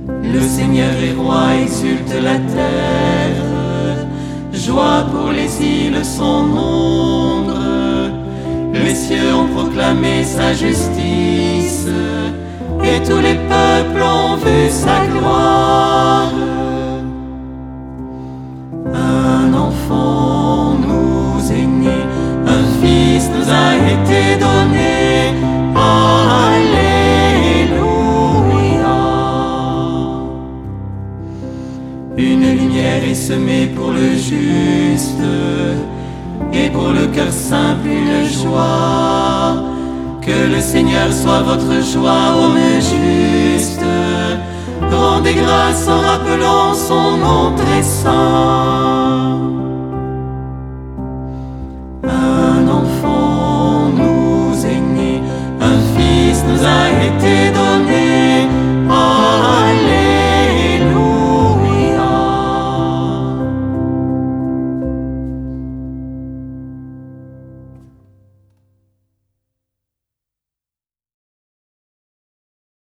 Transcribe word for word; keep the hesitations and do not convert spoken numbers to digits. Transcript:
Le Seigneur est roi, exulte la terre. Joie pour les îles son nombre. Les cieux ont proclamé sa justice, et tous les peuples ont vu sa gloire. Un enfant nous est né, un fils nous a été donné. Alléluia. Une lumière est semée pour le juste, et pour le cœur simple une joie. Que le Seigneur soit votre joie, homme juste. Rendez grâce en rappelant son nom très saint.